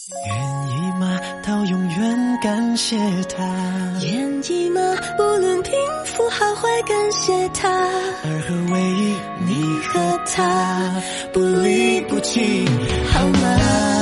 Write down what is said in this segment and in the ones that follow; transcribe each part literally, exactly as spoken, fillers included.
愿意吗？到永远感谢他。 愿意吗？不论贫富好坏，感谢他。 而何为你和他不离不弃，好吗？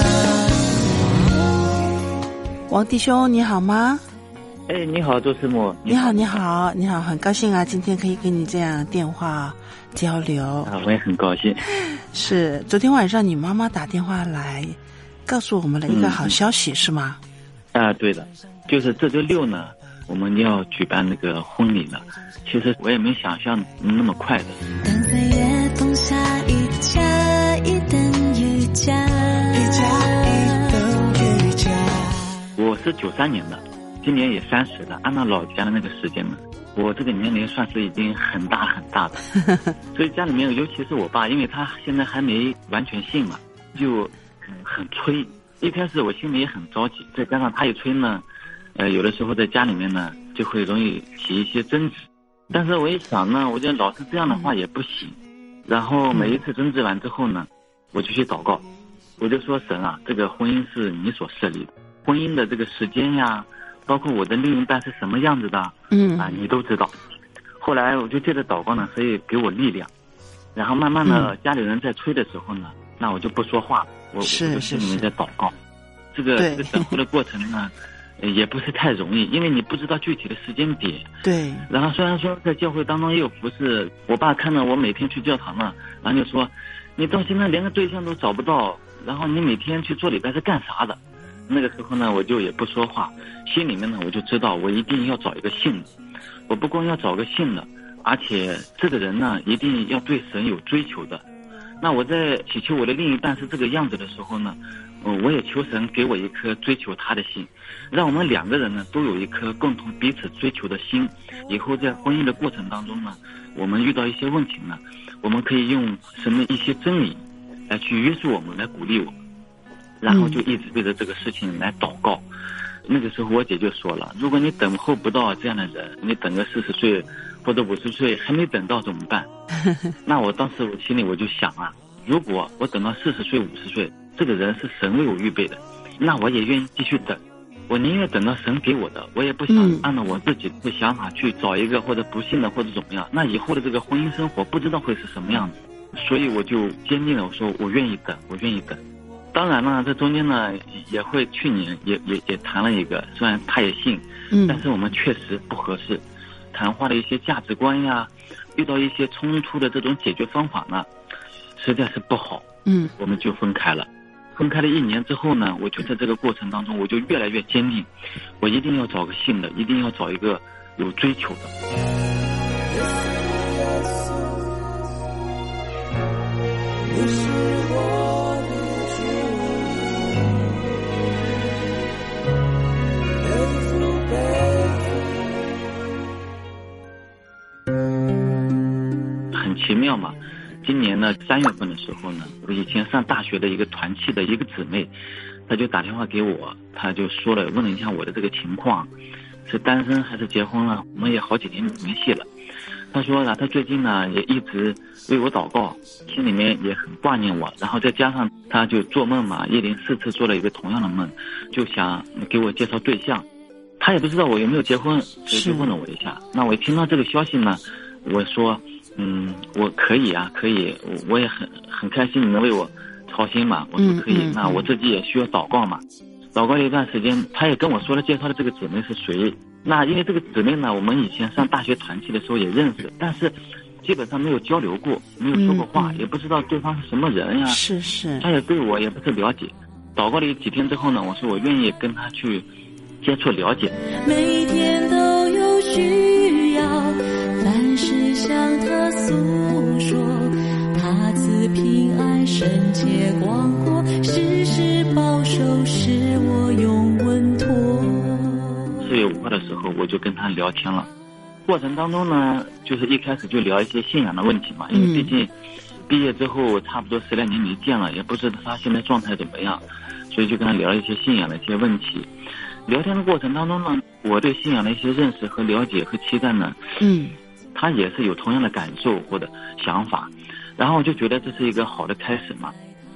王弟兄你好吗？ 哎，你好，周师母。 你好，你好，你好，很高兴啊，今天可以跟你这样电话交流啊，我也很高兴。 是，昨天晚上你妈妈打电话来，告诉我们了一个好消息，嗯、是吗？ 啊，对的，就是这周六呢，我们要举办那个婚礼了。其实我也没想象那么快的。 当岁月风下一家一等于家， 一家一等于家。 我是九三年的。今年也三十了，按照老家的那个时间呢，我这个年龄算是已经很大很大的，所以家里面尤其是我爸，因为他现在还没完全信嘛，就很催。一开始我心里也很着急，再加上他一催呢，呃，有的时候在家里面呢就会容易起一些争执。但是我一想呢，我觉得老是这样的话也不行。然后每一次争执完之后呢，我就去祷告，我就说神啊，这个婚姻是你所设立的，婚姻的这个时间呀。包括我的另一半是什么样子的，嗯啊，你都知道。后来我就借着祷告呢，所以给我力量。然后慢慢的，嗯、家里人在催的时候呢，那我就不说话，我是我就心里面在祷告。这个这个等候的过程呢，也不是太容易，因为你不知道具体的时间点。 对。 然后虽然说在教会当中也有服侍，我爸看到我每天去教堂呢，然后就说，你到现在连个对象都找不到，然后你每天去做礼拜是干啥的？那个时候呢，我就也不说话，心里面呢我就知道我一定要找一个信的，我不光要找个信的，而且这个人呢一定要对神有追求的。那我在祈求我的另一半是这个样子的时候呢，嗯，我也求神给我一颗追求他的心，让我们两个人呢都有一颗共同彼此追求的心。以后在婚姻的过程当中呢，我们遇到一些问题呢，我们可以用神的一些真理来去约束我们，来鼓励我们。然后就一直对着这个事情来祷告。嗯、那个时候我姐就说了，如果你等候不到这样的人，你等个四十岁或者五十岁还没等到怎么办？那我当时我心里我就想啊，如果我等到四十岁五十岁，这个人是神为我预备的，那我也愿意继续等。我宁愿等到神给我的，我也不想按照我自己的想法去找一个或者不幸的或者怎么样。那以后的这个婚姻生活不知道会是什么样子，所以我就坚定了，我说我愿意等，我愿意等。当然呢，这中间呢也会去年也也也谈了一个，虽然他也信，嗯，但是我们确实不合适，谈话的一些价值观呀，遇到一些冲突的这种解决方法呢，实在是不好，嗯，我们就分开了。分开了一年之后呢，我就在这个过程当中，我就越来越坚定，我一定要找个信的，一定要找一个有追求的。你是我很奇妙嘛，今年呢三月份的时候呢，我以前上大学的一个团契的一个姊妹，她就打电话给我，她就说了，问了一下我的这个情况，是单身还是结婚了，我们也好几年没联系了。她说呢，她最近呢也一直为我祷告，心里面也很挂念我，然后再加上她就做梦嘛，一连四次做了一个同样的梦，就想给我介绍对象。她也不知道我有没有结婚，所以就问了我一下。那我一听到这个消息呢，我说嗯，我可以啊，可以，我也很很开心你能为我操心嘛。我说可以，嗯嗯、那我自己也需要祷告嘛。祷告了一段时间，他也跟我说了介绍的这个姊妹是谁。那因为这个姊妹呢，我们以前上大学团契的时候也认识，但是基本上没有交流过，没有说过话，嗯、也不知道对方是什么人呀。 是是。 他也对我也不是了解。祷告了几天之后呢，我说我愿意跟他去接触了解。 每天都有需要，凡事向他诉说，他赐平安，圣洁广阔，时时保守，使我永稳妥。 四月五号的时候，我就跟他聊天了。过程当中呢，就是一开始就聊一些信仰的问题嘛，因为毕竟毕业之后差不多十来年没见了，也不知道他现在状态怎么样，所以就跟他聊一些信仰的一些问题。聊天的过程当中呢，我对信仰的一些认识和了解和期待呢，嗯，他也是有同样的感受或者想法，然后我就觉得这是一个好的开始嘛。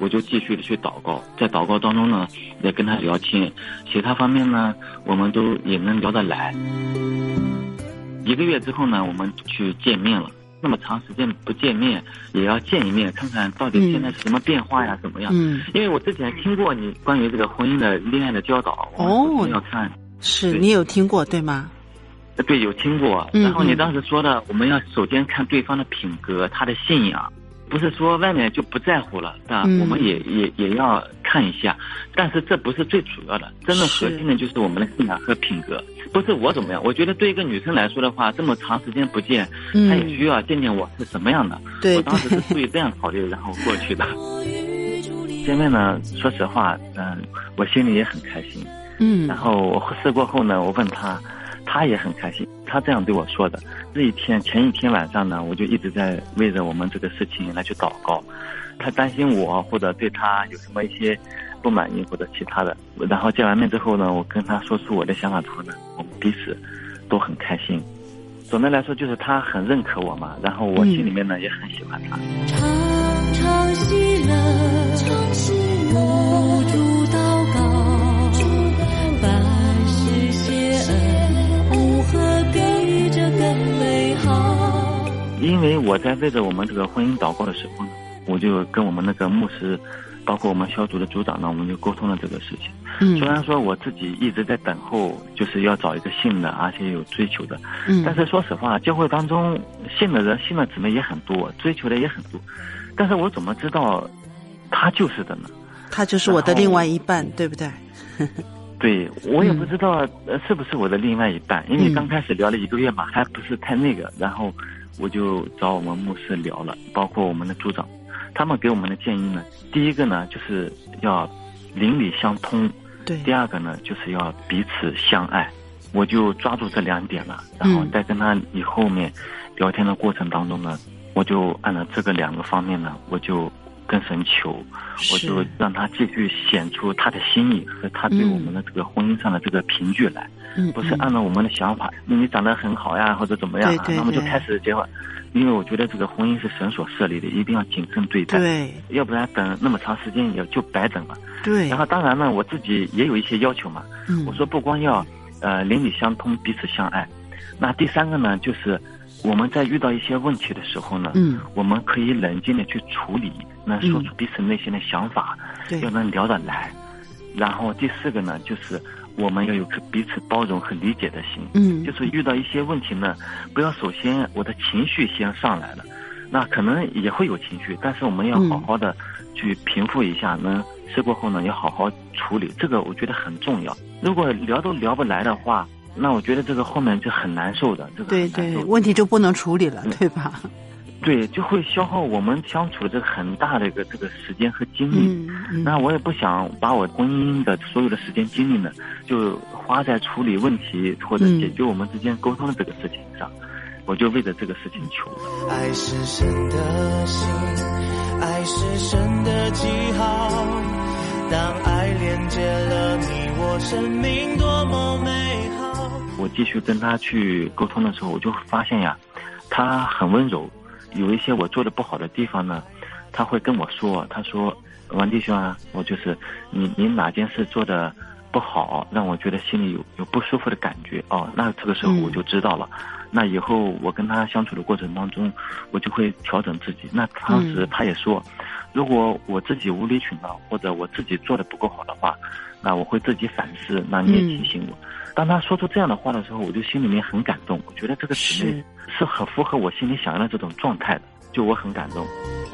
我就继续的去祷告，在祷告当中呢，也跟他聊天，其他方面呢，我们都也能聊得来。一个月之后呢，我们去见面了。那么长时间不见面，也要见一面，看看到底现在是什么变化呀，嗯、怎么样？嗯，因为我之前听过你关于这个婚姻的恋爱的教导，哦，要看， 是你有听过对吗？ 对，有听过。然后你当时说的，我们要首先看对方的品格，他的信仰。不是说外面就不在乎了，但我们也、嗯、也也要看一下，但是这不是最主要的，真正核心的就是我们的信仰和品格。不是我怎么样，我觉得对一个女生来说的话，这么长时间不见，嗯、她也需要见见我是什么样的。 对， 我当时是出于这样考虑，然后过去的。见面呢，说实话，嗯、呃，我心里也很开心。嗯，然后我试过后呢，我问她，她也很开心。他这样对我说的。这一天前一天晚上呢，我就一直在为着我们这个事情来去祷告。他担心我或者对他有什么一些不满意或者其他的，然后见完面之后呢，我跟他说出我的想法之后呢，我们彼此都很开心。总的来说就是他很认可我嘛，然后我心里面呢、嗯、也很喜欢他。 常常喜乐，常喜乐，不住祷告，凡事谢恩，无何比这更美好。 因为我在为着我们这个婚姻祷告的时候呢，我就跟我们那个牧师，包括我们小组的组长呢，我们就沟通了这个事情。嗯，虽然说我自己一直在等候，就是要找一个信的，而且有追求的。嗯，但是说实话，教会当中信的人、信的姊妹也很多，追求的也很多。但是我怎么知道他就是的呢？ 他就是我的另外一半，对不对？ 对，我也不知道呃是不是我的另外一半，因为刚开始聊了一个月嘛，还不是太那个。然后我就找我们牧师聊了，包括我们的组长。他们给我们的建议呢，第一个呢就是要邻里相通，对；第二个呢就是要彼此相爱。我就抓住这两点了，然后在跟他以后面聊天的过程当中呢，我就按照这个两个方面呢，我就跟神求，我就让他继续显出他的心意和他对我们的这个婚姻上的这个凭据来，嗯、不是按照我们的想法，你长得很好呀或者怎么样啊，那么就开始结婚。因为我觉得这个婚姻是神所设立的，一定要谨慎对待，对，要不然等那么长时间也就白等了。对。然后当然呢，我自己也有一些要求嘛。嗯。我说不光要呃邻里相通，彼此相爱。那第三个呢，就是我们在遇到一些问题的时候呢，嗯，我们可以冷静的去处理，能说出彼此内心的想法，对、嗯，要能聊得来。然后第四个呢，就是我们要有个彼此包容和理解的心。嗯，就是遇到一些问题呢，不要首先我的情绪先上来了，那可能也会有情绪，但是我们要好好的去平复一下，能事过后呢要好好处理，这个我觉得很重要。如果聊都聊不来的话，那我觉得这个后面就很难受的。这个对对，问题就不能处理了，对吧？ 对，就会消耗我们相处这个很大的一个这个时间和精力。嗯嗯、那我也不想把我婚姻的所有的时间精力呢，就花在处理问题或者解决我们之间沟通的这个事情上。嗯、我就为了这个事情求。 爱是神的心，爱是神的记号。当爱连接了你我，生命多么美好。 我继续跟他去沟通的时候，我就发现呀，他很温柔。有一些我做的不好的地方呢，他会跟我说，他说王弟兄啊，我就是你你哪件事做的不好，让我觉得心里有有不舒服的感觉哦，那这个时候我就知道了。嗯、那以后我跟他相处的过程当中，我就会调整自己。那当时他也说，嗯、如果我自己无理取闹或者我自己做的不够好的话，那我会自己反思，那你也提醒我。嗯、当他说出这样的话的时候，我就心里面很感动，我觉得这个姊妹是很符合我心里想要的这种状态的，就我很感动。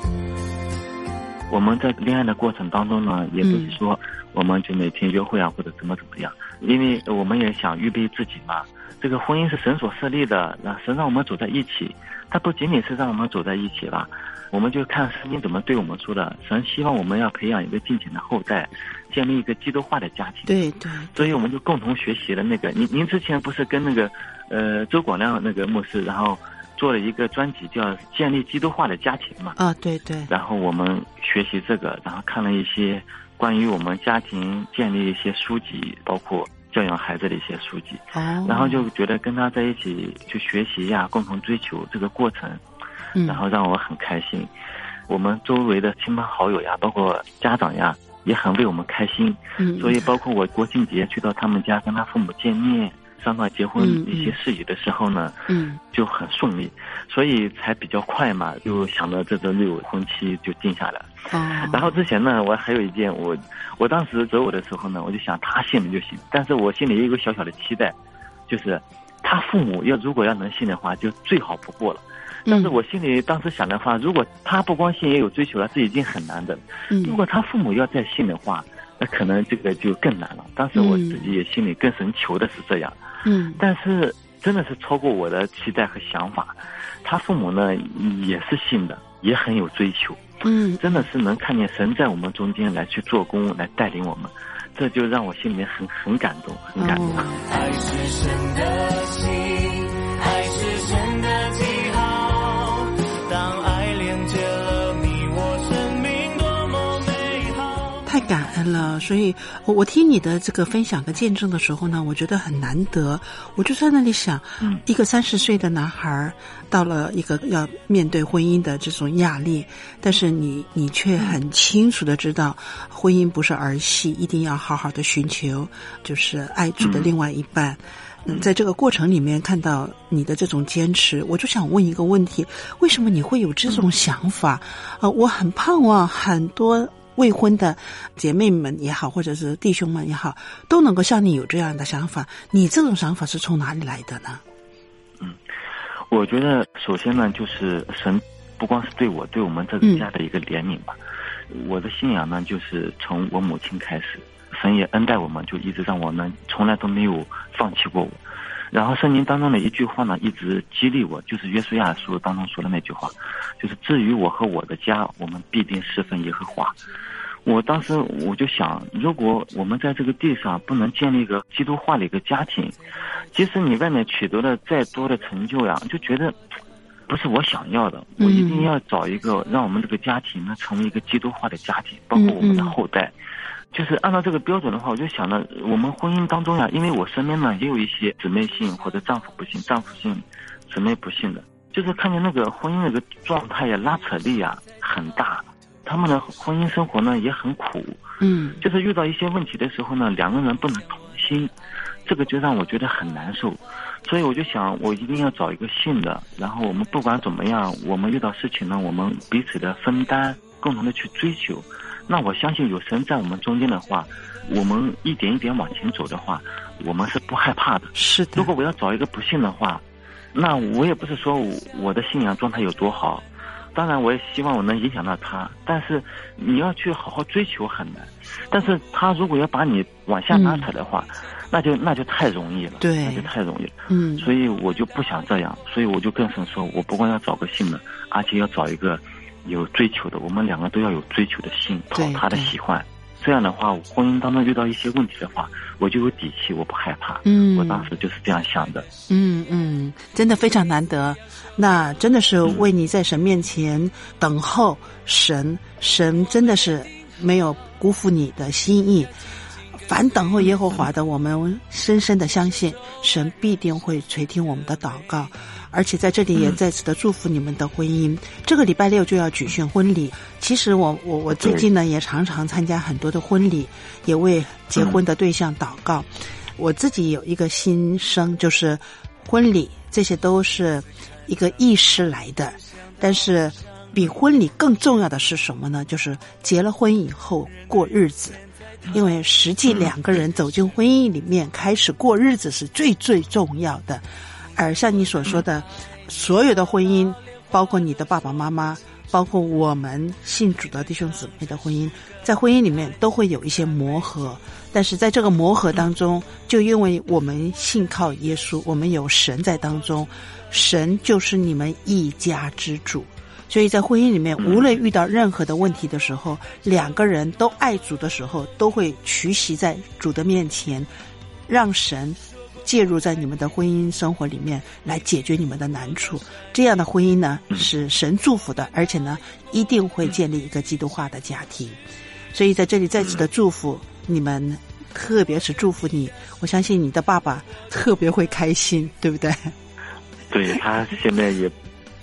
我们在恋爱的过程当中呢，也不是说我们就每天约会啊或者怎么怎么样，因为我们也想预备自己嘛。这个婚姻是神所设立的，那神让我们走在一起，它不仅仅是让我们走在一起了，我们就看圣经怎么对我们说的。神希望我们要培养一个敬虔的后代，建立一个基督化的家庭。对 对, 对。所以我们就共同学习了那个，您您之前不是跟那个呃周广亮那个牧师，然后做了一个专辑叫《建立基督化的家庭》嘛？啊，对对。然后我们学习这个，然后看了一些关于我们家庭建立一些书籍，包括教养孩子的一些书籍。哦。然后就觉得跟他在一起去学习呀，共同追求这个过程，嗯、然后让我很开心。 我们周围的亲朋好友呀，包括家长呀，也很为我们开心。 嗯， 所以包括我国庆节去到他们家跟他父母见面，商讨结婚一些事宜的时候呢， 嗯， 就很顺利，所以才比较快嘛，就想到这周六婚期就定下来。 哦， 然后之前呢，我还有一件，我我当时择偶的时候呢，我就想他信了就行，但是我心里也有个小小的期待，就是他父母要如果要能信的话，就最好不过了。但是我心里当时想的话，如果他不光信也有追求了，这已经很难的。 嗯， 如果他父母要再信的话，那可能这个就更难了。当时我自己也心里更神求的是这样。 嗯， 但是真的是超过我的期待和想法。他父母呢也是信的，也很有追求。 嗯， 真的是能看见神在我们中间来去做工，来带领我们，这就让我心里面很很感动，很感动。 爱是神的心，爱是神的记号，当爱连接了你我，生命多么美好。 太感恩了，所以我我听你的这个分享和见证的时候呢，我觉得很难得。我就在那里想，嗯，一个三十岁的男孩到了一个要面对婚姻的这种压力，但是你你却很清楚的知道，婚姻不是儿戏，一定要好好的寻求，就是爱主的另外一半。嗯，在这个过程里面看到你的这种坚持，我就想问一个问题：为什么你会有这种想法？呃，我很盼望很多未婚的姐妹们也好，或者是弟兄们也好，都能够像你有这样的想法。你这种想法是从哪里来的呢？ 嗯，我觉得首先呢，就是神不光是对我，对我们这个家的一个怜悯吧。嗯、我的信仰呢，就是从我母亲开始，神也恩待我们，就一直让我们从来都没有放弃过我。然后圣经当中的一句话呢，一直激励我，就是约书亚书当中说的那句话，就是至于我和我的家，我们必定侍奉耶和华。我当时我就想，如果我们在这个地上不能建立一个基督化的一个家庭，即使你外面取得了再多的成就呀，就觉得不是我想要的。我一定要找一个让我们这个家庭呢成为一个基督化的家庭，包括我们的后代。就是按照这个标准的话，我就想了，我们婚姻当中呀，因为我身边呢也有一些姊妹信或者丈夫不信，丈夫信，姊妹不信的，就是看见那个婚姻那个状态呀，拉扯力呀很大，他们的婚姻生活呢也很苦， 嗯， 就是遇到一些问题的时候呢，两个人不能同心，这个就让我觉得很难受。所以我就想，我一定要找一个信的，然后我们不管怎么样，我们遇到事情呢，我们彼此的分担，共同的去追求。那我相信有神在我们中间的话，我们一点一点往前走的话，我们是不害怕的。 是的。 如果我要找一个不信的话，那我也不是说我的信仰状态有多好，当然我也希望我能影响到他，但是你要去好好追求很难。但是他如果要把你往下拉扯的话，嗯、那就那就太容易了， 对， 那就太容易了。 嗯， 所以我就不想这样，所以我就跟神说，我不光要找个信的，而且要找一个有追求的，我们两个都要有追求的心，讨他的喜欢。这样的话，婚姻当中遇到一些问题的话，我就有底气，我不害怕。 嗯， 我当时就是这样想的。 嗯嗯，真的非常难得。那真的是为你在神面前等候神，神真的是没有辜负你的心意。凡等候耶和华的，我们深深的相信神必定会垂听我们的祷告。而且在这里也再次的祝福你们的婚姻。嗯、这个礼拜六就要举行婚礼。其实我我我最近呢也常常参加很多的婚礼，也为结婚的对象祷告。嗯、我自己有一个心声，就是婚礼这些都是一个仪式来的，但是比婚礼更重要的是什么呢？就是结了婚以后过日子。因为实际两个人走进婚姻里面开始过日子是最最重要的。而像你所说的，所有的婚姻，包括你的爸爸妈妈，包括我们信主的弟兄姊妹的婚姻，在婚姻里面都会有一些磨合。但是在这个磨合当中，就因为我们信靠耶稣，我们有神在当中，神就是你们一家之主。所以在婚姻里面，无论遇到任何的问题的时候，两个人都爱主的时候，都会屈膝在主的面前，让神介入在你们的婚姻生活里面，来解决你们的难处。这样的婚姻呢，是神祝福的，而且呢，一定会建立一个基督化的家庭。所以在这里再次的祝福你们，特别是祝福你，我相信你的爸爸特别会开心，对不对？ 对，他现在也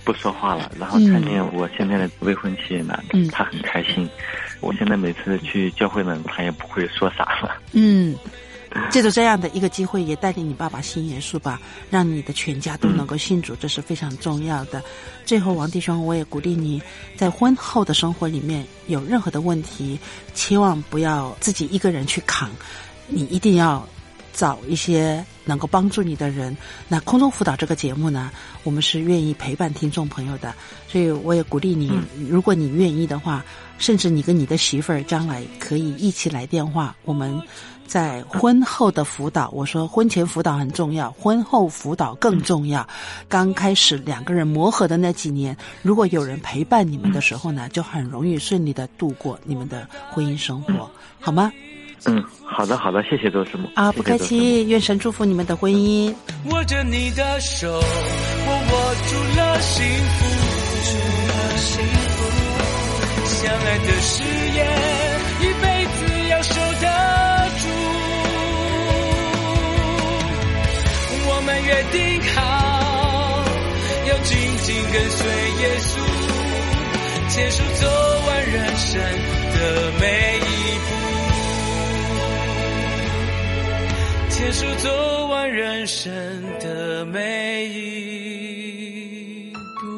不说话了，然后看见我现在的未婚妻呢，嗯，她很开心。我现在每次去教会呢，她也不会说啥了。 嗯，借着这样的一个机会，也带领你爸爸信耶稣吧，让你的全家都能够信主，嗯，这是非常重要的。最后，王弟兄，我也鼓励你在婚后的生活里面有任何的问题，千万不要自己一个人去扛，你一定要找一些能够帮助你的人。那空中辅导这个节目呢，我们是愿意陪伴听众朋友的，所以我也鼓励你，如果你愿意的话，甚至你跟你的媳妇儿将来可以一起来电话，我们在婚后的辅导，我说婚前辅导很重要，婚后辅导更重要。刚开始两个人磨合的那几年，如果有人陪伴你们的时候呢，就很容易顺利的度过你们的婚姻生活，好吗？ 嗯，好的好的，谢谢周师母啊，不客气，愿神祝福你们的婚姻。 握着你的手，我握住了幸福，幸福，相爱的誓言，一辈子要守得住。我们约定好，要紧紧跟随耶稣，牵手走完人生的每一步。牵手走完人生的每一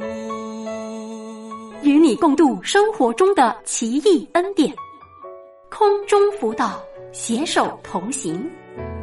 步， 与你共度生活中的奇异恩典，空中辅导，携手同行。